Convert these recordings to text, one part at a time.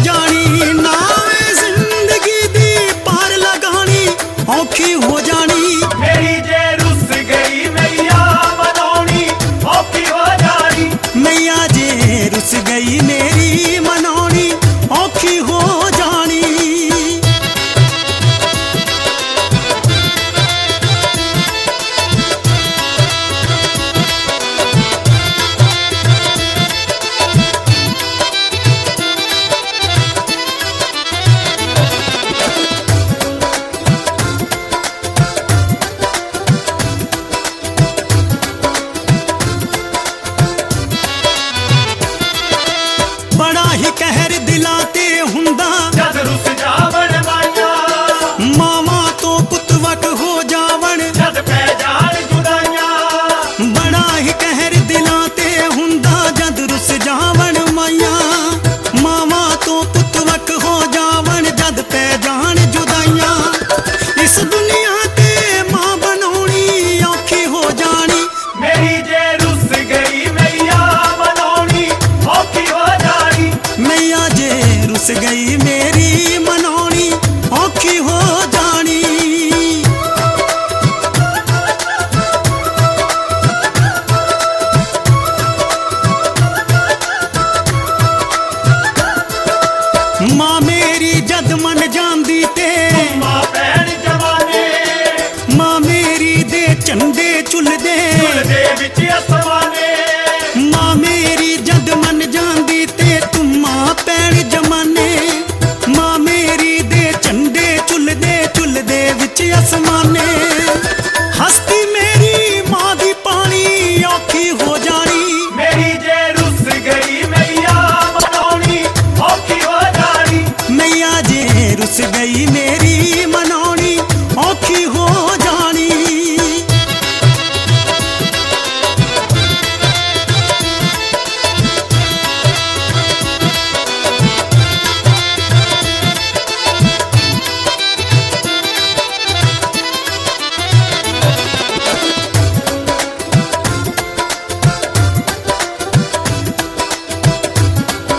जानी, नावे जिंदगी दी पार लगानी औखी हो जानी। मेरी जे रुस गई मैया मनौनी औखी हो जानी। मैया जे रुस गई मेरी मनौनी औखी हो जानी। बड़ा ही कहर दिलाते हुंदा जद रुस जावण माया, मामा तो पुतवक हो जावण जद पै जान जुदाइयां। बड़ा ही कहर दिलाते हुंदा जद रुस जावण माया, मामा तो पुतवक हो जावण जद पै जान जुदाइयां। इस दुनिया ते मां बनौनी औखी हो जानी। मेरी जे रुस गई मैया मनौनी औखी हो जानी। मैया जे रुस गई मेरी मनौनी औखी हो जानी। मां मेरी जद मन जांदी ते मां भैन जवाने, मां मेरी दे चंदे चुलदे झुलदे विच असमाने। मां मेरी जद मन जांदी ते तुमा पैण जमाने। मां मेरी दे चंदे चुलदे चुलदे विच असमाने। हस्ती मेरी मां दी पानी औखी हो जानी। मेरी जे रुस गई मैया मनौनी औखी हो जानी। मैया जे रुस गई मेरी मनौनी औखी हो जानी।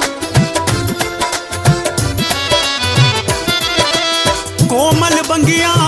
कोमल बंगिया